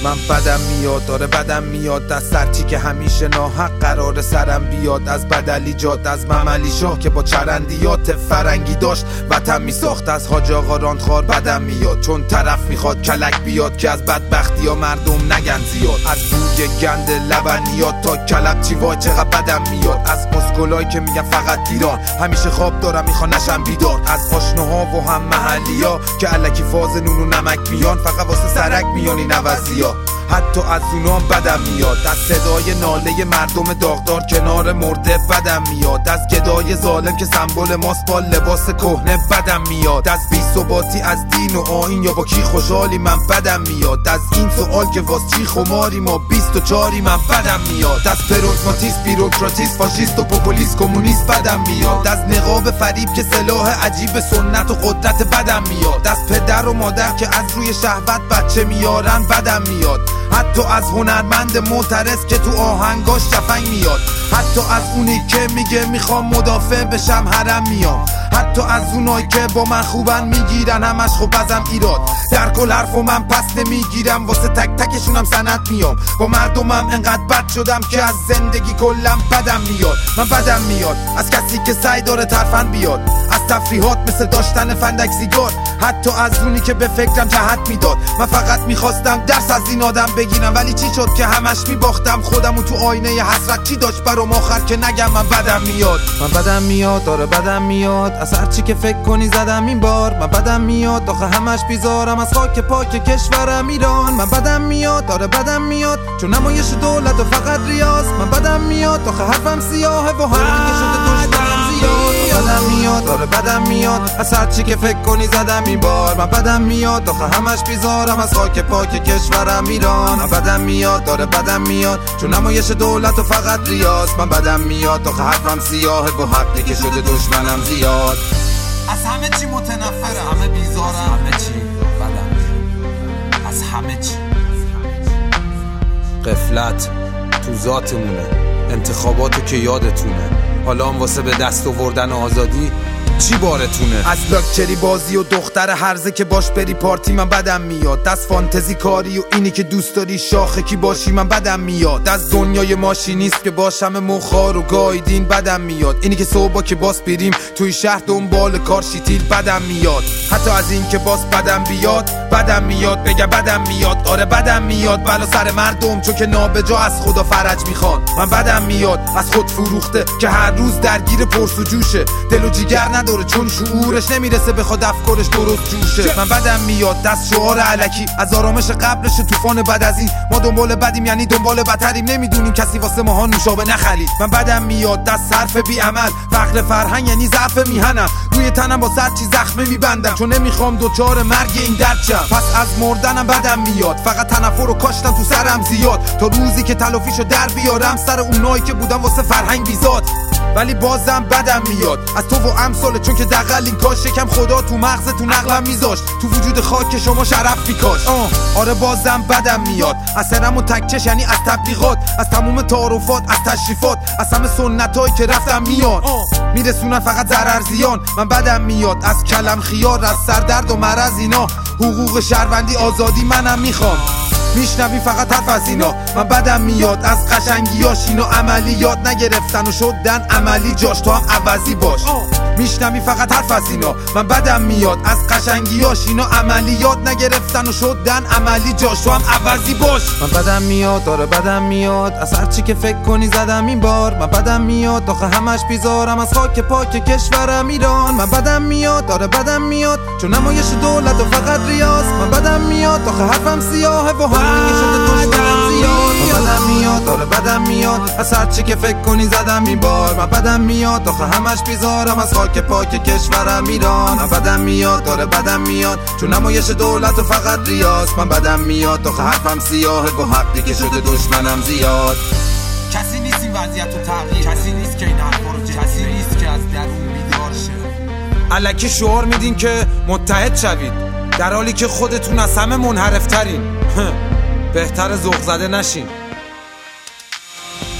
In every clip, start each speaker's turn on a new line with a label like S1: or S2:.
S1: من بدم میاد، داره بدم میاد از سرچی که همیشه ناحق قرار سرم بیاد. از بدلیجات، از مملی شاه که با چرندیات فرنگی داشت وطن میساخت. از حاج آقا راندخوار بدم میاد، چون طرف میخواد کلک بیاد که از بدبختی ها مردم نگن زیاد. از بوی گند لبنیات تا کلب چی وای چقدر بدم میاد. از مسکولایی که میگن فقط دیران، همیشه خواب دارم میخوان نشم بیدار. از آشناها و هم محلیا که الکی فاز نون و نمک میان، فقط واسه سرک میان این عوضیا. حتی از اونام بدم میاد، از صدای ناله مردم داغدار کنار مرده بدم میاد. از گدای ظالم که سمبل ماست با لباس کهنه بدم میاد. از بی‌ثباتی از دین و آیین یا با کی خوشحالی من بدم میاد. از این سوال که واس چی خماری ما 24 من بدم میاد. از پروگماتیسم، بیروکراتیسم، فاشیست و پوپولیست، کمونیست بدم میاد. از نقاب فریب که سلاح عجیب سنت و قدرت بدم میاد. از پدر و مادر که از روی شهوت بچه میارن بدم میاد. حتی از هنرمند معترض که تو آهنگاش جفنگ میاد. حتی از اونی که میگه میخوام مدافع بشم حرم میام. حتی از اونایی که با من خوبن میگیرن همش خب بزم ایراد. در کل حرفو من پس نمیگیرم، واسه تک تکشونم سند میام. با مردمم انقدر بد شدم که از زندگی کلم بدم میاد. من بدم میاد از کسی که سعی داره ترفند بیاد. از تفریحات مثل داشتن فندک سیگار. حتی از اونی که به فکرم جهت میداد. من فقط میخواستم درس از این آدم بگیرم، ولی چی شد که همش میباختم خودمو تو آینه حسرت. چی داشت برام آخر که نگم من بدم میاد. من بدم میاد، داره بدم میاد از هر چی که فکر کنی زدم این بار. من بدم میاد آخه همش بیزارم از خاک پاک کشورم ایران. من بدم میاد، داره بدم میاد چون نمایش دولت و فقط ریاض. من بدم میاد آخه حرفم سیاهه و هر که شده دشمنم زیاد. بدم میاد، داره بدم میاد از هر چی که فکر کنی زدم این بار. من بدم میاد آخه همش بیزارم از خاک پاک کشورم ایران. من بدم میاد، داره بدم میاد چون نمایش دولت و فقط ریاض. من بدم میاد آخه حرفم سیاهه و حقی که شده دشمنم زیاد.
S2: از همه چی متنفرم، همه بیزارم، همه چی بدم، از همه چی.
S1: غفلت تو ذاتمونه، انتخاباتو که یادتونه. حالا هم واسه به دست آوردن آزادی چی بارتونه؟ از لاکچری بازی و دختر هرزه که باش بری پارتی من بدم میاد. از فانتزی کاری و اینی که دوست داری شاخه کی باشی من بدم میاد. از دنیای ماشینیست که باشم مخار و گایدین بدم میاد. اینی که صبح که باس بریم توی شهر دنبال کار شیتیل بدم میاد. حتی از این که باس بدم بیاد بدم میاد، بگم بدم میاد. آره بدم میاد بلا سر مردم چون که نابجا از خدا فرج میخوان. من بدم میاد از خود فروخته که هر روز درگیر پرس و جوشه. دل و جیگر نداره چون شعورش نمیرسه بخواد افکارش درست جوشه. من بدم میاد دست شعار علکی از آرامش قبلش طوفان بعد از این. ما دنبال بدیم یعنی دنبال بدتریم، نمیدونیم کسی واسه ماها نوشابه نخرید. من بدم میاد دست صرف بی عمل، فقر فرهنگ یعنی ضعف میهنم. روی تنم با صد چیز زخمه میبندم چون نمیخوام دوچار مرگ این درد شم. پس از مردنم بدم میاد، فقط تنفر رو کاشتم تو سرم زیاد تا روزی که تلافیشو در بیارم سر اونایی که بودن واسه فرهنگ بیزاد. ولی بازم بدم میاد از تو و امثال چون که دقل این کاش شکم خدا تو مغزتون نقلم میذاشت تو وجود خاک شما شرف بیکاش. آره بازم بدم میاد از سرم و تکچش یعنی از تبلیغات، از تموم تعارفات، از تشریفات، از همه سنتایی که رفتم میان میرسونن فقط ضرر زیان. من بدم میاد از کلم خیار، از سردرد و مرض اینا. حقوق شهروندی آزادی منم میخوام، میشنوی فقط حرف از اینا. من بدم میاد از قشنگیاش اینا عملیات نگرفتن و شدن عملی جاش تو هم عوضی باش. میشنوی فقط حرف از اینا. من بدم میاد از قشنگیاش اینا عملیات نگرفتن و شدن عملی جاش تو هم عوضی باش. من بدم میاد، داره بدم میاد از هر چی که فکر کنی زدم این بار. من بدم میاد آخه همش بیزارم از خاک پاک کشورم ایران. من بدم میاد، داره بدم میاد چون نمایش دولت و فقط ریاض. من بدم میاد آخه حرفم سیاهه و حقی که شده دشمنم زیاد. من بدم میاد، داره بدم میاد از هر چی که فکر کنی زدم این بار. من بدم میاد آخه همش بیزارم از خاک پاک کشورم ایران. من بدم میاد، داره بدم میاد چون نمایش دولت و فقط ریاض. من بدم میاد آخه حرفم سیاهه و حقی که شده دشمنم زیاد.
S2: کسی نیست این وضعیت رو تغییر، کسی نیست که این حرفا رو کسی نیست که از درون بیدار شه.
S1: الکی شعار میدین که متحد شوید در حالی که خودتون از همه منحرف ترین. بهتر ذوق زده نشین.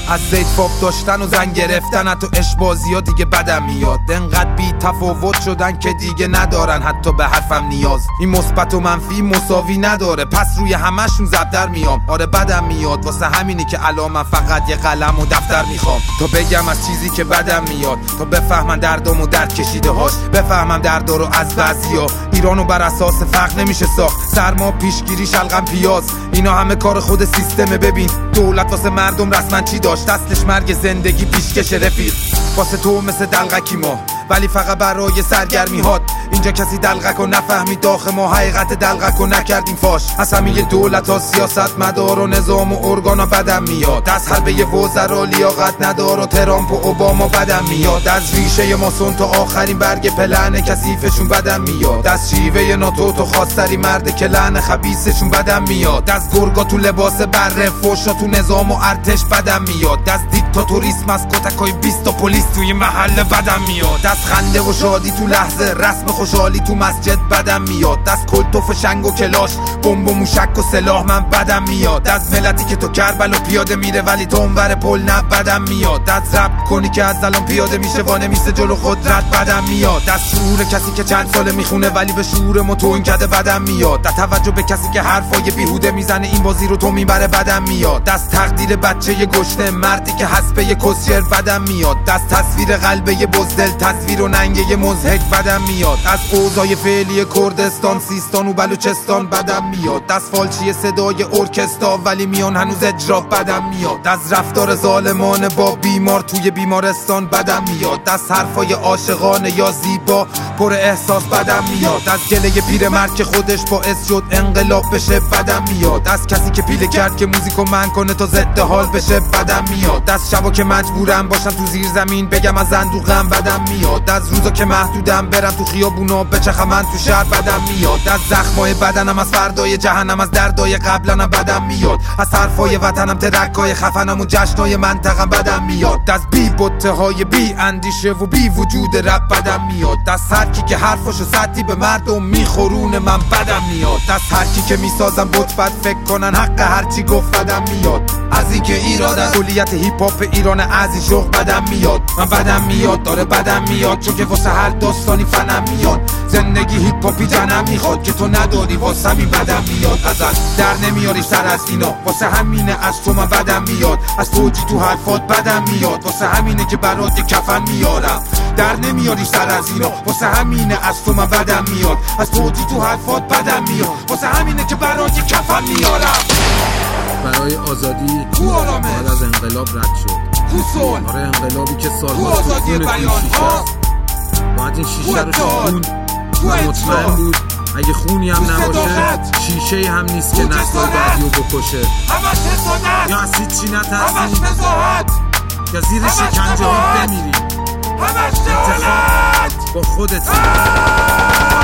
S1: از زید فاق داشتن و زن گرفتن حتی اشبازی ها دیگه بدم میاد. انقدر بی تفاوت شدن که دیگه ندارن حتی به حرفم نیاز. این مثبت و منفی مساوی نداره پس روی همشون زبدر میام. آره بدم میاد واسه همینی که الان من فقط یه قلم و دفتر میخوام تا بگم از چیزی که بدم میاد، تا بفهمن دردم و درد کشیده هاش، بفهمم دردا رو از بعضیا. ایرانو بر اساس فقر نمیشه ساخت، سرما پیشگیری شلغم پیاز، اینا همه کار خود سیستمه. ببین دولت واسه مردم رسما چی داشت، اصلش مرگ زندگی پیشکش رفیق. واسه تو مثل دلغکی ما ولی فقط برای سرگرمی هات. اینجا کسی دلغک و نفهمید داخل ما حقیقت دلغک و نکردیم فاش. از همه دولت ها سیاست مدار و نظام و ارگانا بدم میاد. از حلبه وزرا لیاقت ندار و ترامپ و اوباما بدم میاد. از ریشه ماسون تا آخرین برگ پلن کثیفشون بدم میاد. از شیوه ناتو تو خواستری مرد که لعن خبیثشون بدم میاد. از گرگا تو لباس بره فوشا تو نظام و ارتش بدم میاد. از دیکتاتوریسم از کتکای 20 تا پلیس توی محله بدم میاد. از خنده و شادی تو لحظه رسم خوشحالی تو مسجد بدم میاد. از کلتوف شنگ و کلاش بمب و موشک و سلاح من بدم میاد. از ملتی که تو کربلا پیاده میره ولی تو اونور پل نه بدم میاد. از رپ کنی که از الان پیاده میشه وانه میسه جلو خود رد بدم میاد. از شعور کسی که چند ساله میخونه ولی به شعور ما تو این کده بدم میاد. از توجه به کسی که حرفای بیهوده میزنه این بازی رو تو میبره بدم میاد. از تقدیر بچه گشته مردی که حسبه کسیر بدم میاد. از تصویر قلبه بزدل تصویر و ننگه مضحک بدم میاد. از اوضاع فعلی کردستان سیستان و بلوچستان بدم میاد. از فالچی صدای ارکسترا ولی میان هنوز اجرا بدم میاد. از رفتار ظالمانه با بیمار توی بیمارستان بدم میاد. از حرفای عاشقانه یا زیبا پر احساس بدم میاد. از گله پیرمرد که خودش باعث شد انقلاب بشه بدم میاد. از کسی که پیله کرد که موزیکو من کنه تا ضد حال بشه بدم میاد. از شبا که مجبورم باشم تو زیر زمین بگم از اندوقم بدم میاد. از روزا که محدودم برم تو خیابونا بچخم من تو شهر بدم میاد. از زخمای بدنم از فردای جهنم از دردای قبلنم بدم میاد. از حرفای وطنم ترکای خفنم و جشنای منطقم بدم میاد. از بی بوته های بی اندیشه و بی وجود رب بدم میاد. از هر کی که حرفشو سطحی به مردم میخورونه من بدم میاد. از هر کی که میسازم بت بد فکر کنن حق هرچی گفت بدم میاد. از این که ایراد از کلیت هیپ هاپ ایران از این شوق بدم میاد. من بدم میاد داره بدم میاد چون که واسه هر داستانی فنم میاد. زندگی هیپ هاپی جنم میخواد که تو نداری واسه همین بدم میاد. ازت در نمیاری سر از اینا واسه همینه از تو من بدم میاد. از توجی تو حرفات بدم میاد واسه همینه که برات کفن میارم. در نمیاری سر از اینا واسه همینه از تو من بدم میاد. از توجی تو حرفات بدم میاد واسه همینه که برات کفن میارم.
S3: برای آزادی
S1: بعد
S3: از انقلاب رد شد. آره انقلابی که سال‌ها سکون توی شیشه است. باید این شیشه رو شکوند و مطمئن بود اگه خونی هم نباشه شیشه هم نیست که نسل‌های بعدی رو بکشه. یا از هیچی نترسیم یا زیر شکنجه ها بمیریم. انتخاب با خودت.